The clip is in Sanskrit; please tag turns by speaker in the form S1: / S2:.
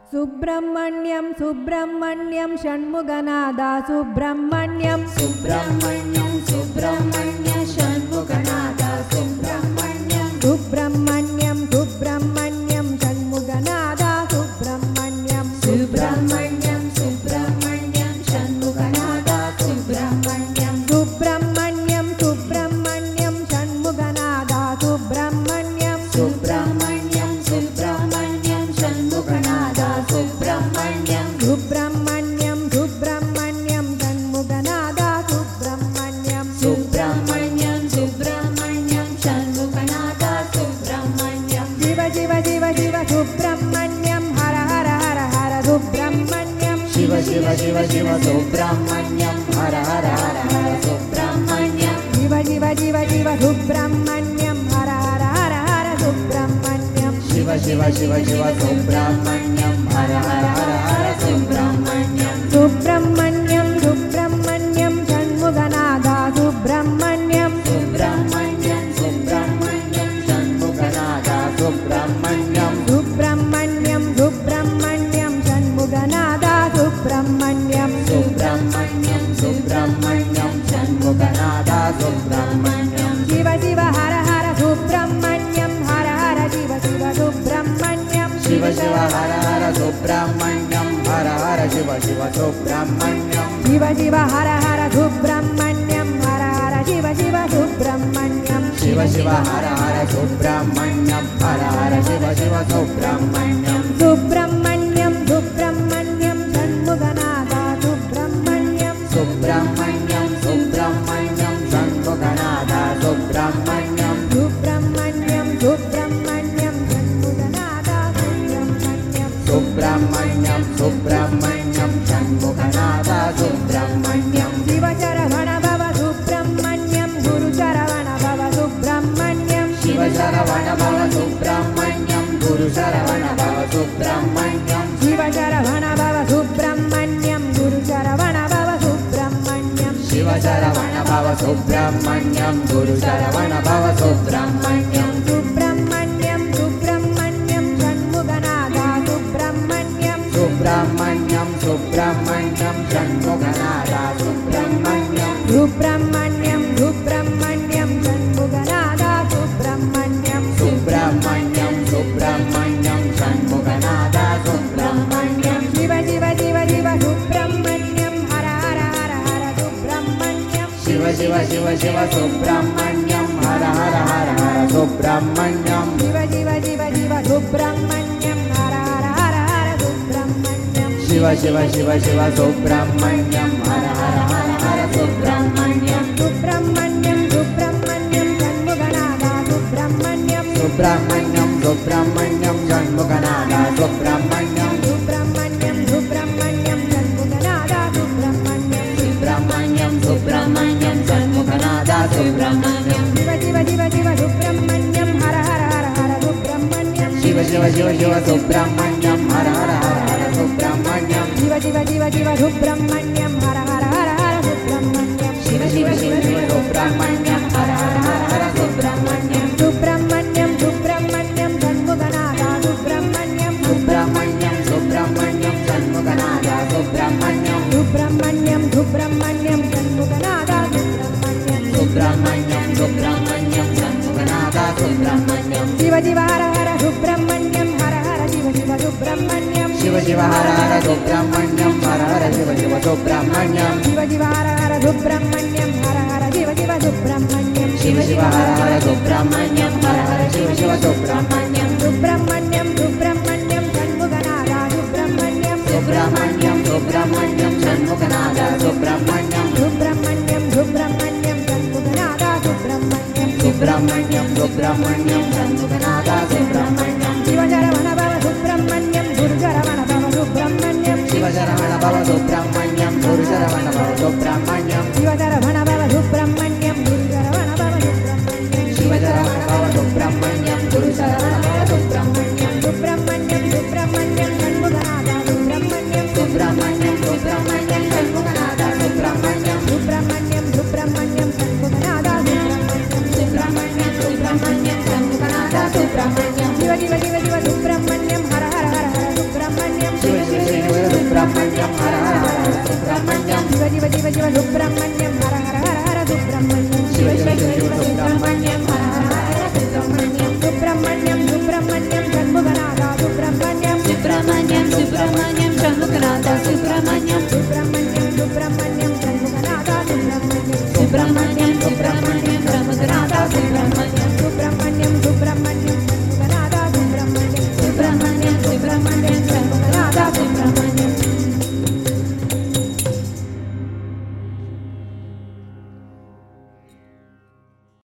S1: सुब्रह्मण्यं सुब्रह्मण्यं षण्मुखनादा सुब्रह्मण्यं
S2: सुब्रह्मण्यं सुब्रह्मण्यं षण्मुखनादा सुब्रह्मण्यं
S1: सुब्रह्मण्यं सुब्रह्मण्यं षण्मुखनादा सुब्रह्मण्यं
S2: सुब्रह्मण्यं सुब्रह्मण्यं षण्मुखनादा सुब्रह्मण्यं
S1: सुब्रह्मण्यं सुब्रह्मण्यं षण्मुखनादा सुब्रह्मण्यं
S2: सुब्रह्मण्यं सुब्रह्मण्यं षण्मुखनादा सुब्रह्मण्यं
S1: सुब्रह्मण्यं सुब्रह्मण्यं षण्मुखनादा सुब्रह्मण्यं
S2: सुब्रह्मण्यं सुब्रह्मण्यं षण्मुखनादा सुब्रह्मण्यं
S1: शिव शिव शिव शिव सुब्रह्मण्यं हर हर हर हर सुब्रह्मण्यं
S2: शिव शिव शिव शिव सुब्रह्मण्यं हर हर हर हर सुब्रह्मण्यं
S1: शिव शिव शिव शिव सुब्रह्मण्यं हर हर हर हर सुब्रह्मण्यं
S2: शिव शिव शिव शिव सुब्रह्मण्यं हर हर हर हर सुब्रह्मण्यं
S1: सुब्रह्मण्यं सुब्रह्मण्यं षण्मुखनादा सुब्रह्मण्यं
S2: सुब्रह्मण्यं सुब्रह्मण्यं षण्मुखनादा सुब्रह्मण्यं
S1: सुब्रह्मण्यं सुब्रह्मण्यं षण्मुखनादा सुब्रह्मण्यं
S2: सुब्रह्मण्यं सुब्रह्मण्यं षण्मुखनादा सुब्रह्मण्यं
S1: शिव शिव हर हर सुब्रह्मण्यं हर हर शिव शिव सुब्रह्मण्यं
S2: शिव शिव हर हर सुब्रह्मण्यं हर हर शिव शिव सुब्रह्मण्यं
S1: शिव शिव हर हर सुब्रह्मण्यं हर हर शिव शिव सुब्रह्मण्यं
S2: शिव शिव हर हर सुब्रह्मण्यं हर हर शिव शिव सुब्रह्मण्यं
S1: सुब्रह्मण्यं सुब्रह्मण्यं षण्मुखनादा सुब्रह्मण्यं
S2: सुब्रह्मण्यं सुब्रह्मण्यं षण्मुखनादा सुब्रह्मण्यं
S1: सुब्रह्मण्यं सुब्रह्मण्यं षण्मुखनादा सुब्रह्मण्यं
S2: सुब्रह्मण्यं सुब्रह्मण्यं षण्मुखनादा सुब्रह्मण्यं
S1: शिव शरवण भव सुब्रह्मण्यं गुरु शरवण भव सुब्रह्मण्यं
S2: शिव शरवण भव सुब्रह्मण्यं गुरु शरवण भव सुब्रह्मण्यं
S1: शिव शरवण भव सुब्रह्मण्यं गुरु शरवण भव सुब्रह्मण्यं
S2: शिव शरवण भव सुब्रह्मण्यं गुरु शरवण भव सुब्रह्मण्यं
S1: सुब्रह्मण्यं सुब्रह्मण्यं षण्मुखनादा सुब्रह्मण्यं
S2: सुब्रह्मण्यं सुब्रह्मण्यं षण्मुखनादा सुब्रह्मण्यं
S1: सुब्रह्मण्यं सुब्रह्मण्यं षण्मुखनादा सुब्रह्मण्यं
S2: सुब्रह्मण्यं सुब्रह्मण्यं षण्मुखनादा सुब्रह्मण्यं
S1: शिव शिव शिव शिव सुब्रह्मण्यं हर हर हर हर सुब्रह्मण्यं
S2: शिव शिव शिव शिव सुब्रह्मण्यं हर हर हर हर सुब्रह्मण्यं
S1: शिव शिव शिव शिव सुब्रह्मण्यं हर हर हर हर सुब्रह्मण्यं
S2: शिव शिव शिव शिव सुब्रह्मण्यं हर हर हर हर सुब्रह्मण्यं
S1: सुब्रह्मण्यं सुब्रह्मण्यं षण्मुखनादा सुब्रह्मण्यं
S2: सुब्रह्मण्यं सुब्रह्मण्यं षण्मुखनादा सुब्रह्मण्यं
S1: सुब्रह्मण्यं सुब्रह्मण्यं षण्मुखनादा सुब्रह्मण्यं
S2: सुब्रह्मण्यं सुब्रह्मण्यं षण्मुखनादा सुब्रह्मण्यं
S1: शिव शिव शिव शिव सुब्रह्मण्यं हर हर हर हर सुब्रह्मण्यं
S2: शिव शिव शिव शिव सुब्रह्मण्यं हर हर हर हर सुब्रह्मण्यं
S1: शिव शिव शिव शिव सुब्रह्मण्यं हर हर हर हर सुब्रह्मण्यं
S2: शिव शिव शिव शिव सुब्रह्मण्यं हर हर हर हर सुब्रह्मण्यं
S1: सुब्रह्मण्यं सुब्रह्मण्यं षण्मुखनादा सुब्रह्मण्यं
S2: सुब्रह्मण्यं सुब्रह्मण्यं षण्मुखनादा सुब्रह्मण्यं
S1: सुब्रह्मण्यं सुब्रह्मण्यं षण्मुखनादा सुब्रह्मण्यं
S2: सुब्रह्मण्यं सुब्रह्मण्यं षण्मुखनादा सुब्रह्मण्यं
S1: शिव शिव हर हर सुब्रह्मण्यं हर हर शिव शिव सुब्रह्मण्यं
S2: शिव शिव हर हर सुब्रह्मण्यं हर हर शिव शिव सुब्रह्मण्यं
S1: शिव शिव हर हर सुब्रह्मण्यं हर हर शिव शिव सुब्रह्मण्यं
S2: शिव शिव हर हर सुब्रह्मण्यं हर हर शिव शिव सुब्रह्मण्यं
S1: सुब्रह्मण्यं सुब्रह्मण्यं षण्मुखनादा सुब्रह्मण्यं
S2: सुब्रह्मण्यं सुब्रह्मण्यं षण्मुखनादा सुब्रह्मण्यं
S1: सुब्रह्मण्यं सुब्रह्मण्यं षण्मुखनादा सुब्रह्मण्यं
S2: सुब्रह्मण्यं सुब्रह्मण्यं षण्मुखनादा सुब्रह्मण्यं
S1: शिव शरवण भव सुब्रह्मण्यं गुरु शरवण भव सुब्रह्मण्यं
S2: शिव शरवण भव सुब्रह्मण्यं गुरु शरवण भव सुब्रह्मण्यं
S1: शिव शरवण भव सुब्रह्मण्यं गुरु शरवण भव सुब्रह्मण्यं
S2: शिव शरवण भव सुब्रह्मण्यं गुरु शरवण भव सुब्रह्मण्यं
S1: सुब्रह्मण्यं सुब्रह्मण्यं षण्मुखनादा सुब्रह्मण्यं
S2: सुब्रह्मण्यं सुब्रह्मण्यं षण्मुखनादा सुब्रह्मण्यं
S1: सुब्रह्मण्यं सुब्रह्मण्यं षण्मुखनादा सुब्रह्मण्यं
S2: सुब्रह्मण्यं सुब्रह्मण्यं षण्मुखनादा सुब्रह्मण्यं
S1: शिव शिव सुब्रह्मण्यं
S2: शिव शिव शिव सुब्रह्मण्यं हर हर हर सुब्रह्मण्यं
S1: शिव शिव शिव शिव सुब्रह्मण्यं हर हर हर हर सुब्रह्मण्यं
S2: शिव शिव शिव सुब्रह्मण्यं हर हर हर सुब्रह्मण्यं
S1: सुब्रह्मण्यं सुब्रह्मण्यं षण्मुखनाथा सुब्रह्मण्यं
S3: सुब्रह्मण्यं सुब्रह्मण्यं षण्मुखनाथा सुब्रह्मण्यं
S1: सुब्रह्मण्यं सुब्रह्मण्यं षण्मुखनाथा सुब्रह्मण्यं
S3: सुब्रह्मण्यं सुब्रह्मण्यं